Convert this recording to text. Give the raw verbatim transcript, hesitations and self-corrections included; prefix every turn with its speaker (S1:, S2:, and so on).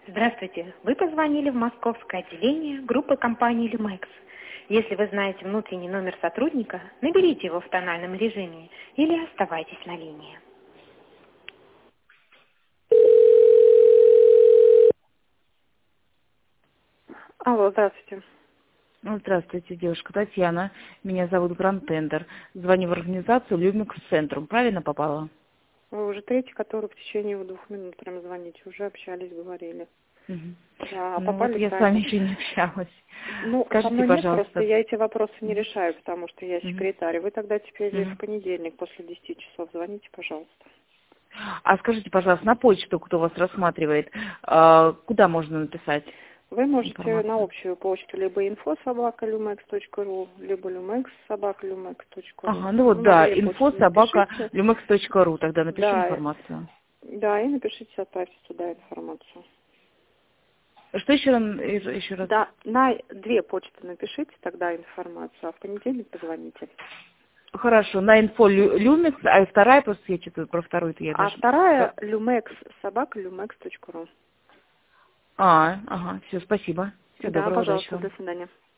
S1: Здравствуйте. Вы позвонили в московское отделение группы компании «Люмекс». Если вы знаете внутренний номер сотрудника, наберите его в тональном режиме или оставайтесь на линии. Алло, здравствуйте.
S2: Ну, здравствуйте, девушка Татьяна. Меня зовут Гранд-Тендер. Звоню в организацию Люмекс Центрум. Правильно попала?
S1: Вы уже третий, который в течение двух минут прям звоните. Уже общались, говорили.
S2: Угу.
S1: Да, а
S2: Ну,
S1: попали
S2: вот я с
S1: правильно.
S2: вами еще не общалась.
S1: Ну,
S2: Скажите,
S1: со мной нет,
S2: пожалуйста.
S1: просто я эти вопросы не решаю, потому что я
S2: Угу.
S1: секретарь. Вы тогда теперь
S2: Угу.
S1: в понедельник после десяти часов звоните, пожалуйста.
S2: А скажите, пожалуйста, на почту, кто вас рассматривает, а, куда можно написать
S1: Вы можете на
S2: информацию?
S1: общую почту либо инфо собака люмекс точка ру, либо люмекс собака люмекс точка ру.
S2: Ага, ну вот,
S1: Ну, на
S2: да,
S1: две
S2: инфо
S1: почты
S2: собака
S1: напишите.
S2: люмекс точка ру. Тогда напишу
S1: Да,
S2: информацию.
S1: да, и напишите, отправьте туда информацию.
S2: Что еще, раз- еще раз?
S1: Да, на две почты напишите тогда информацию, а в понедельник позвоните.
S2: Хорошо, на инфо лю- люмекс, а вторая, просто я что-то про вторую-то я
S1: А
S2: даже...
S1: вторая люмекс собака люмекс точка ру.
S2: А, ага, все, спасибо. Всего
S1: Да,
S2: доброго, удачи
S1: пожалуйста,
S2: вам.
S1: до свидания.